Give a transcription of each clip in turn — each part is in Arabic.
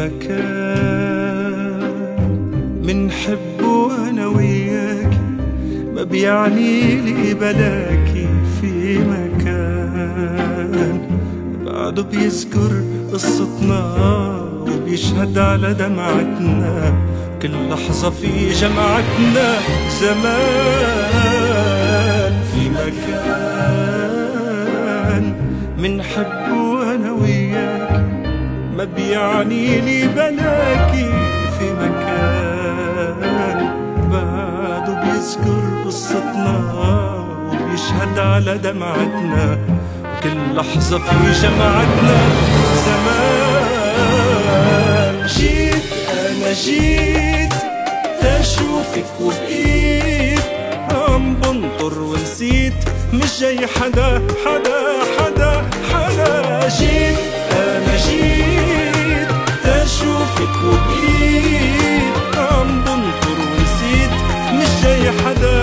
مكان منحبه أنا وياك، ما بيعني لي بلاكي في مكان بعده بيذكر قصتنا وبيشهد على دمعتنا، كل لحظة في جمعتنا زمان. في مكان منحبه أنا وياك، ما بيعني لي بلاكي في مكان بعده بيذكر قصتنا وبيشهد على دمعتنا، كل لحظة في جمعتنا زمان. جيت أنا جيت تشوفك وبقيت عم بنطر ونسيت، مش جاي حدا حدا حدا حدا. جيت أنا جيت تشوفك وبقيت عم بنطر ونسيت، مش جاي حدا.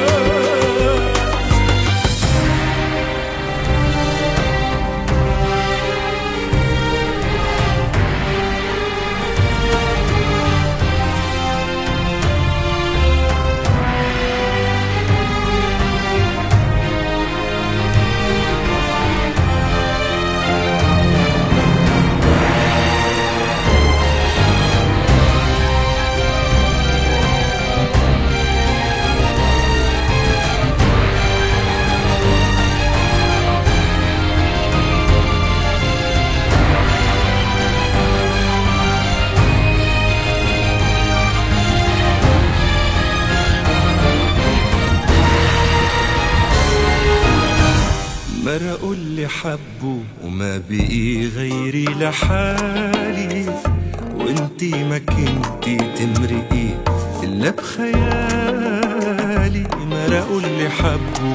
مرقوا اللي حبوا وما بقي غيري لحالي، وانتي ما كنتي تمرقي إلا بخيالي. مرقوا اللي حبوا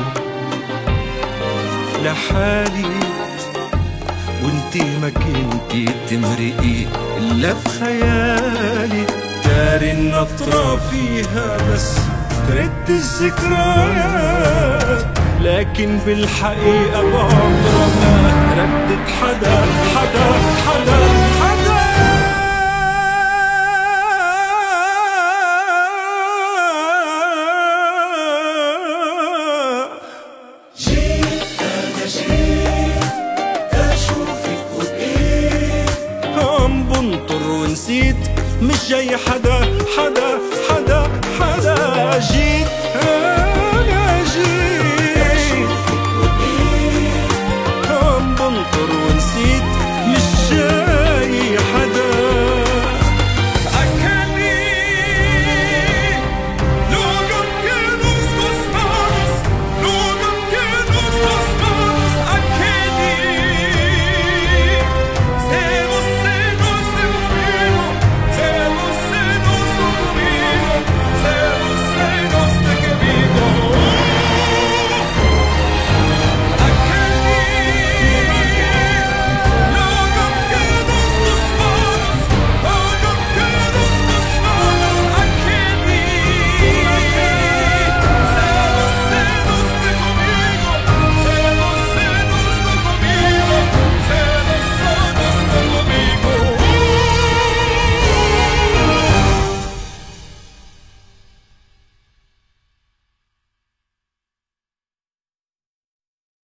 لحالي، وانتي ما كنتي تمرقي إلا بخيالي. داري النطرة فيها بس ترد الذكريات، لكن بالحقيقة بعمرها ما ردت حدا حدا حدا حدا. جيت أنا جيت أشوفك وبقيت عم بنطر ونسيت، مش جاي حدا حدا